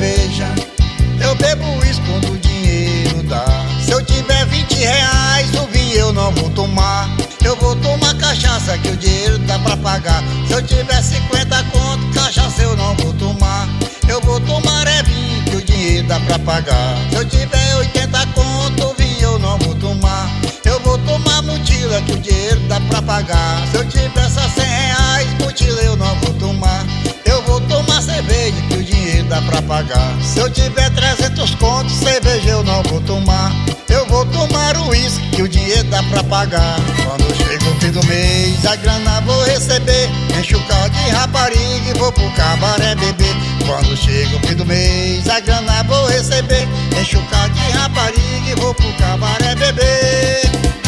cerveja. Eu bebo isso quando o dinheiro dá. Se eu tiver 20 reais, o vinho eu não vou tomar. Eu vou tomar cachaça que o dinheiro dá pra pagar. Se eu tiver 50 conto, cachaça eu não vou tomar. Eu vou tomar vinho que o dinheiro dá pra pagar. Se eu tiver 80 conto, o vinho eu não vou tomar. Eu vou tomar mutila que o dinheiro dá pra pagar. Se eu tiver só 100 reais, mutila eu não vou tomar. Eu vou tomar cerveja que o dinheiro dá pra pagar. Se eu tiver 300 contos, cerveja eu não vou tomar. Eu vou tomar o uísque que o dinheiro dá pra pagar. Quando chega o fim do mês, a grana vou receber. Encho o carro de rapariga e vou pro cabaré beber. Quando chega o fim do mês, a grana vou receber. Encho o carro de rapariga e vou pro cabaré beber.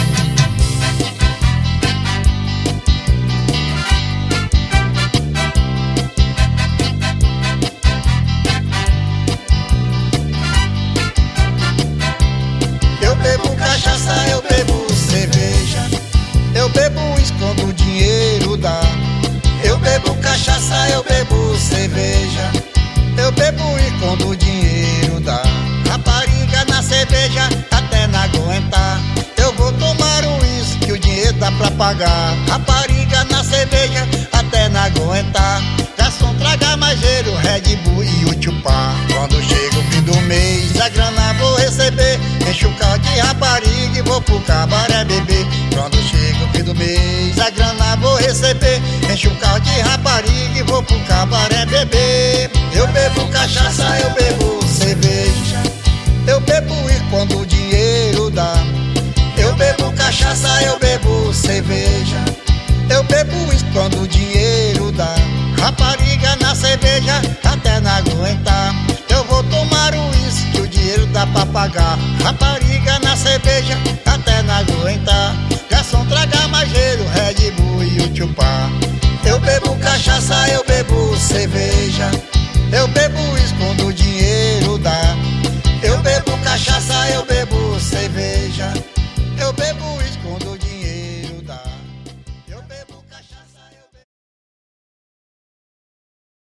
Eu bebo cachaça, eu bebo cerveja. Eu bebo isso quando o dinheiro dá. Eu bebo cachaça, eu bebo cerveja. Eu bebo isso quando o dinheiro dá. Rapariga na cerveja até não aguentar. Eu vou tomar o uísque que o dinheiro dá pra pagar. Rapariga na cerveja até não aguentar. Garçom, traga mais gelo, Red Bull e o chupar. Quando chega o fim do mês, a grana vou receber. Encho o carro de rapariga e vou pro cabaré beber. Quando chega o fim do mês, a grana vou receber. Encho o carro de rapariga e vou pro cabaré beber. Eu bebo cachaça, eu bebo cerveja. Eu bebo isso quando o dinheiro dá. Eu bebo cachaça, eu bebo cerveja. Eu bebo isso quando o dinheiro dá. Rapariga na cerveja até não aguentar. Eu vou tomar o uísque que o dinheiro dá pra pagar. Rapariga na cerveja até não aguentar. Garçom, traga mais gelo, Red Bull e o chupar. Eu bebo cachaça, eu bebo cerveja. Eu bebo isso quando o dinheiro dá. Eu bebo cachaça, eu